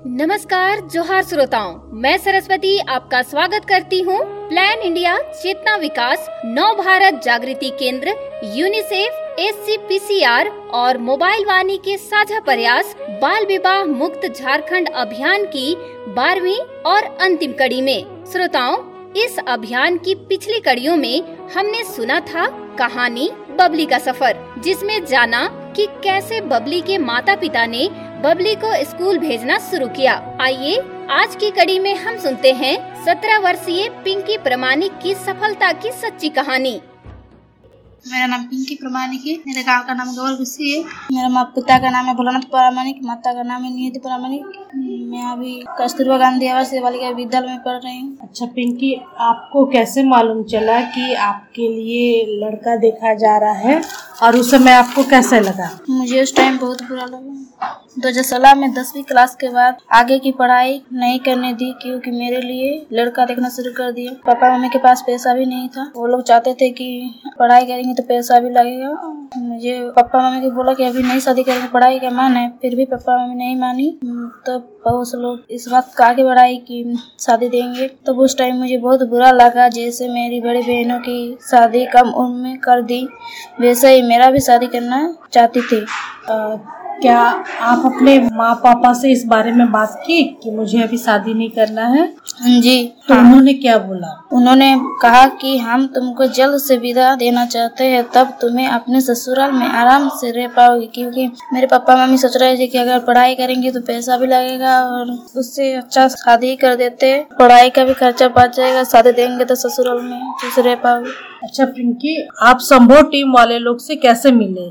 नमस्कार, जोहार श्रोताओं, मैं सरस्वती आपका स्वागत करती हूँ। प्लान इंडिया चेतना विकास नव भारत जागृति केंद्र यूनिसेफ SCPCR और मोबाइल वाणी के साझा प्रयास बाल विवाह मुक्त झारखंड अभियान की 12वीं और अंतिम कड़ी में। श्रोताओं, इस अभियान की पिछली कड़ियों में हमने सुना था कहानी बबली का सफर, जिसमें जाना कि कैसे बबली के माता पिता ने बबली को स्कूल भेजना शुरू किया। आइए आज की कड़ी में हम सुनते हैं 17 वर्षीय पिंकी प्रमाणिक की सफलता की सच्ची कहानी। मेरा नाम पिंकी प्रमाणिक है। मेरे गांव का नाम गौर गुस्सी है। मेरा पिता का नाम है भोलानाथ प्रमाणिक, माता का नाम है नियति प्रमाणिक। मैं अभी कस्तूरबा गांधी आवासीय बालिका विद्यालय में पढ़ रही हूँ। अच्छा पिंकी, आपको कैसे मालूम चला कि आपके लिए लड़का देखा जा रहा है और उस समय आपको कैसे लगा? मुझे उस टाइम बहुत बुरा लगा। 2016 में 10वीं क्लास के बाद आगे की पढ़ाई नहीं करने दी, क्योंकि मेरे लिए लड़का देखना शुरू कर दिया। पापा मम्मी के पास पैसा भी नहीं था। वो लोग चाहते थे कि पढ़ाई करेंगे तो पैसा भी लगेगा। मुझे पापा मम्मी को बोला कि अभी नहीं शादी करेंगे, पढ़ाई का मन है। फिर भी पापा मम्मी नहीं मानी। तो बहुत से लोग इस बात को आगे बढ़ाई कि शादी देंगे। तो उस टाइम मुझे बहुत बुरा लगा। जैसे मेरी बड़ी बहनों की शादी कम उम्र में कर दी, वैसे ही मेरा भी शादी करना चाहती थी। क्या आप अपने माँ पापा से इस बारे में बात की कि मुझे अभी शादी नहीं करना है? जी तो हाँ। उन्होंने क्या बोला? उन्होंने कहा कि हम तुमको जल्द से विदा देना चाहते हैं, तब तुम्हें अपने ससुराल में आराम से रह पाओगे। क्योंकि मेरे पापा मम्मी सोच रहे थे कि अगर पढ़ाई करेंगे तो पैसा भी लगेगा और उससे अच्छा शादी कर देते, पढ़ाई का भी खर्चा बच जाएगा। शादी देंगे तो ससुराल में खुश रह पाओगे। अच्छा पिंकी, आप संभव टीम वाले लोग से कैसे मिले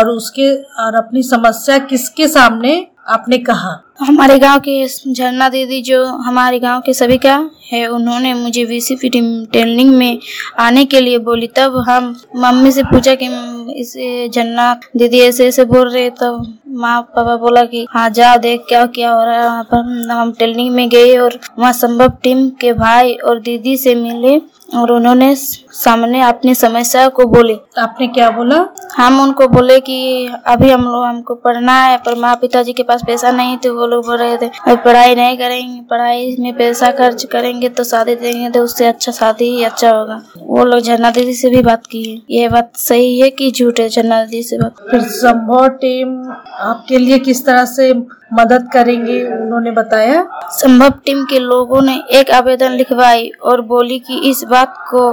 और अपनी समस्या किसके सामने आपने कहा? हमारे गांव की झरना दीदी, जो हमारे गांव के सभी का है, उन्होंने मुझे VCP ट्रेनिंग में आने के लिए बोली। तब हम मम्मी से पूछा कि इसे झरना दीदी ऐसे ऐसे बोल रहे। तो माँ पापा बोला कि हाँ जा देख क्या क्या हो रहा है। वहाँ पर हम ट्रेनिंग में गए और वहाँ संभव टीम के भाई और दीदी से मिले और उन्होंने सामने अपनी समस्या को बोले। आपने क्या बोला? हम उनको बोले कि अभी हमको पढ़ना है, पर माँ पिताजी के पास पैसा नहीं थे। वो लोग बोल रहे थे अभी पढ़ाई नहीं करेंगे, पढ़ाई में पैसा खर्च करेंगे तो शादी देंगे तो उससे अच्छा शादी ही अच्छा होगा। वो लोग झरना दीदी से भी बात की है। ये बात सही है कि झूठ है? झरना दीदी से बात। फिर संभव टीम आपके लिए किस तरह से मदद करेंगे उन्होंने बताया? संभव टीम के लोगों ने एक आवेदन लिखवाई और बोली कि इस बात को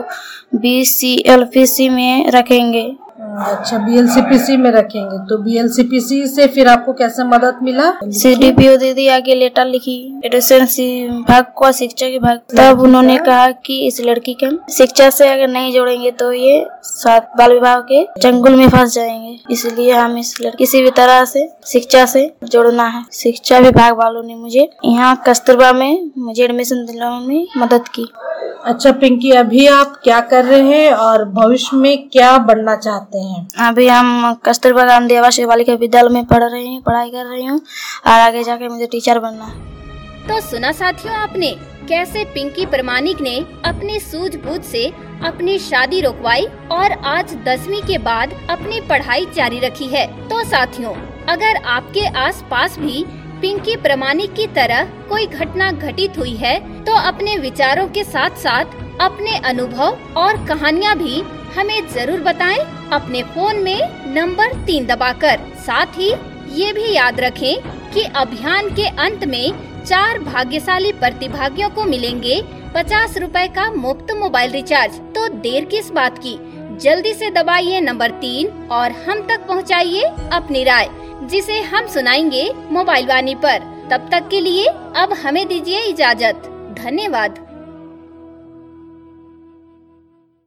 BCLPC में रखेंगे। अच्छा, BLCPC में रखेंगे। तो BLCPC से फिर आपको कैसे मदद मिला? CDPO दीदी आगे लेटर लिखी एडुकेशन विभाग को, शिक्षा विभाग। तब उन्होंने कहा कि इस लड़की के शिक्षा से अगर नहीं जोड़ेंगे तो ये बाल विभाग के चंगुल में फंस जाएंगे। इसलिए हम इस लड़की किसी भी तरह से शिक्षा से जोड़ना है। शिक्षा विभाग वालों ने मुझे यहाँ कस्तूरबा में मुझे एडमिशन दिलाने में मदद की। अच्छा पिंकी, अभी आप क्या कर रहे हैं और भविष्य में क्या बनना चाहते हैं? अभी हम कस्तूरबा गांधी आवासीय बालिका विद्यालय में पढ़ाई कर रही हूँ और आगे जाके मुझे टीचर बनना है। तो सुना साथियों आपने कैसे पिंकी प्रमाणिक ने अपनी सूझबूझ से अपनी शादी रोकवाई और आज 10वीं के बाद अपनी पढ़ाई जारी रखी है। तो साथियों, अगर आपके आसपास भी पिंकी प्रमाणिक की तरह कोई घटना घटित हुई है तो अपने विचारों के साथ साथ अपने अनुभव और कहानियाँ भी हमें जरूर बताएं अपने फोन में नंबर 3 दबाकर। साथ ही ये भी याद रखें कि अभियान के अंत में 4 भाग्यशाली प्रतिभागियों को मिलेंगे 50 रुपए का मुफ्त मोबाइल रिचार्ज। तो देर किस बात की, जल्दी से दबाइए नंबर 3 और हम तक पहुंचाइए अपनी राय, जिसे हम सुनाएंगे मोबाइल वाणी पर। तब तक के लिए अब हमें दीजिए इजाजत। धन्यवाद।